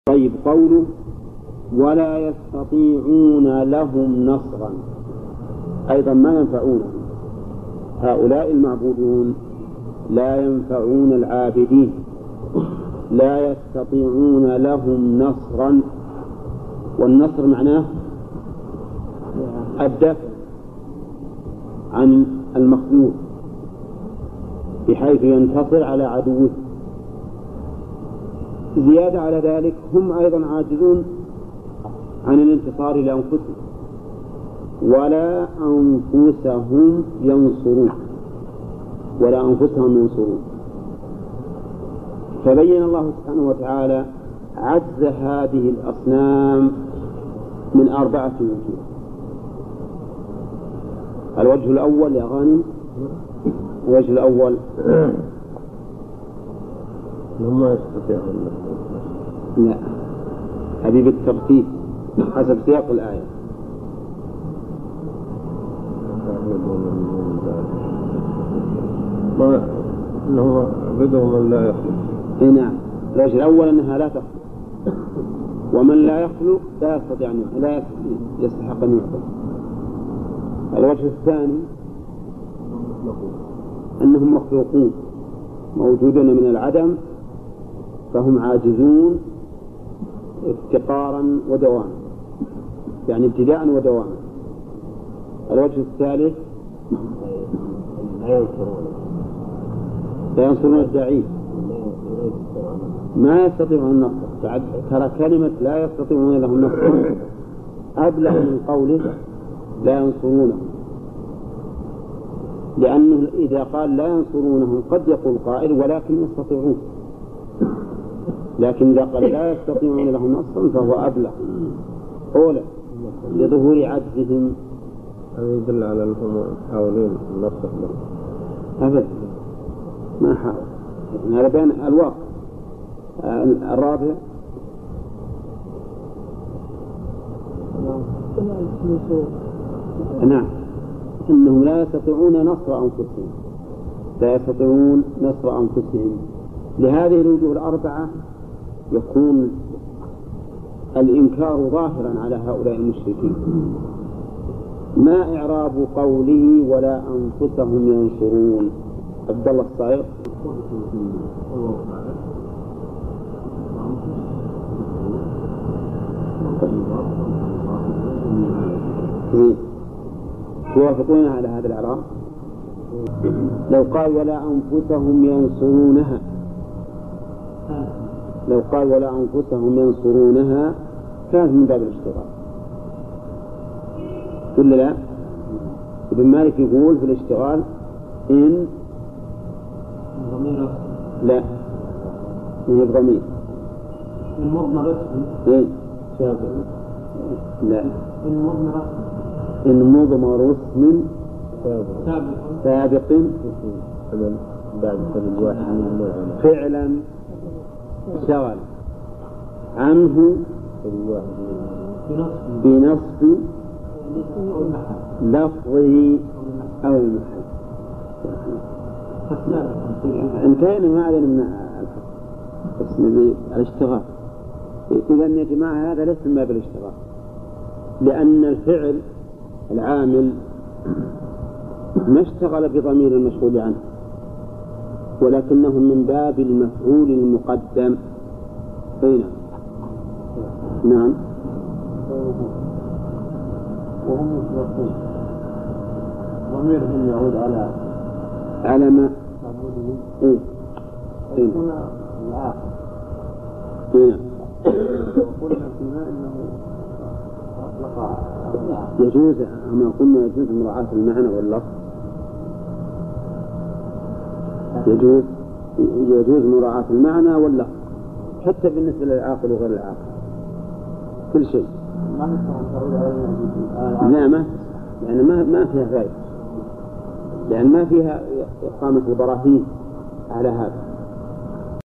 طيب، قوله ولا يستطيعون لهم نصرا أيضا ما ينفعونهم. هؤلاء المعبودون لا ينفعون العابدين، لا يستطيعون لهم نصرا. والنصر معناه الدفع عن المخلوق بحيث ينتصر على عدوه. زيادة على ذلك هم أيضا عاجزون عن الانتصار لأنفسهم ولا أنفسهم ينصرون، ولا أنفسهم ينصرون. فبين الله سبحانه وتعالى عجز هذه الأصنام من 4 وجوه. الوجه الأول يا غانم، الوجه الأول ما يستطيعون. لا، هذه بالترتيب حسب سياق الآية. ما إنه بدهم من لا يخلق. نعم، الوجه الأول أنها لا تخلق، ومن لا يخلق لا يستطيع أن لا يستحق أن يعبد. الوجه الثاني أنهم مخلوقون موجودون من العدم، فهم عاجزون افتقارا ودواما، يعني ابتداء ودواما. الوجه الثالث لا ينصرون الضعيف، ما يستطيعون النصر. ترى كلمة لا يستطيعون لهم النصر أبلغ من قوله لا ينصرونه، لأنه إذا قال لا ينصرونهم قد يقول قائل ولكن يستطيعون، لكن إذا قال لا يستطيعون لهم نصرا فهو أبلغ أولا لظهور عجزهم. هذا يدل على أنهم يحاولون النصر أبدا، ما حاول. هذا بين الواقع. الرابع نعم، إنهم لا يستطيعون نصر أنفسهم، لا يستطيعون نصر أنفسهم. لهذه الوجوه 4 يكون الإنكار ظاهرا على هؤلاء المشركين. ما إعراب قوله ولا أنفسهم ينصرون؟ عبد الله الصائغ. توافقون على هذا الإعراب؟ لو قال ولا أنفسهم ينصرونها، لو قال ولا أنفسهم ينصرونها كانت من باب الاشتغال، ولا لا؟ ابن مالك يقول في الاشتغال إن لا هي الضمير إن مضمر إيه؟ لا إن مضمر اسم سابق فعلا شغل عنه بنصب لفظه أو المحل. انتهينا ما علينا من اسم الاشتغال. إذا يا جماعة هذا ليس من باب الاشتغال، لأن الفعل العامل ما اشتغل بضمير المشغول عنه، ولكنه من باب المفعول المقدم. أين؟ نعم. وهم يشركون ضميرهم يعود على ما معبوده. هنا العاقل. هنا وقلنا فيما إنه أطلق يجوز، أما قلنا يجوز مراعاة المعنى واللفظ. يجوز مراعاة المعنى واللفظ حتى بالنسبة للعاقل وغير العاقل، كل شيء. لا، ما يعني ما فيها فائدة، لأن ما فيها إقامة البراهين على هذا.